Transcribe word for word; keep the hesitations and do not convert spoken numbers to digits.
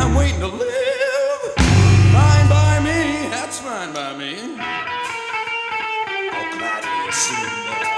I'm waiting to live. Fine by me, that's fine by me. I'll gladly assume that.